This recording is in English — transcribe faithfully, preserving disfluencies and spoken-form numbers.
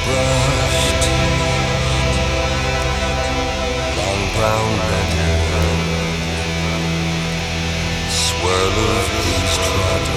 brushed, long brown leather, swirl of beach trodden.